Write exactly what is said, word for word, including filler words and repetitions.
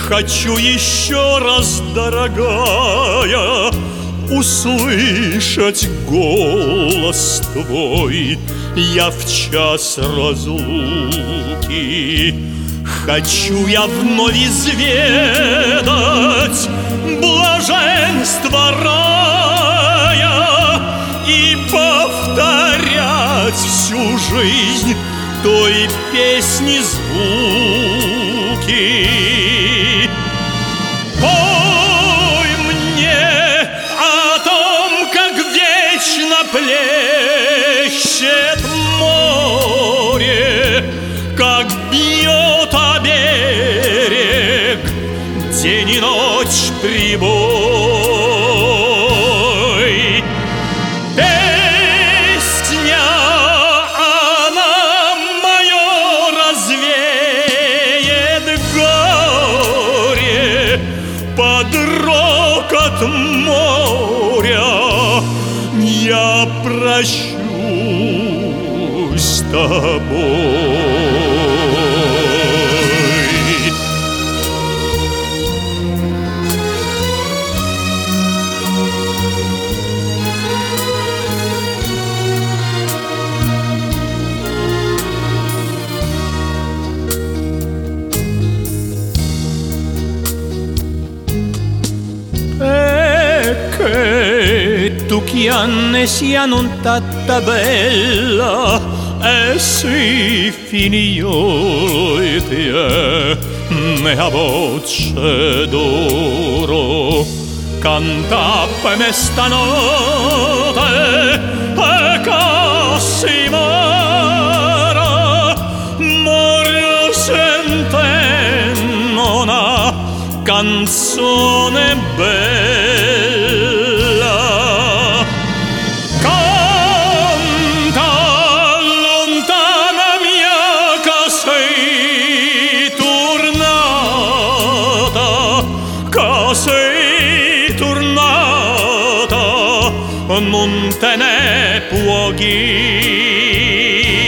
Хочу еще раз, дорогая, услышать голос твой я в час разлуки. Хочу я вновь изведать блаженство рая и повторять всю жизнь той песни звуки. Пой мне о том, как вечно плещет море, как бьет о берег день и ночь прибой. Песня, она мое развеет горе под рокот моря. Я прощусь с тобой. Tu chianne siano tanta bella e si finio e te mea voce d'oro canta per me stanotte e così mora morio sentendo una canzone bella. Sei tornata, non te ne può dire.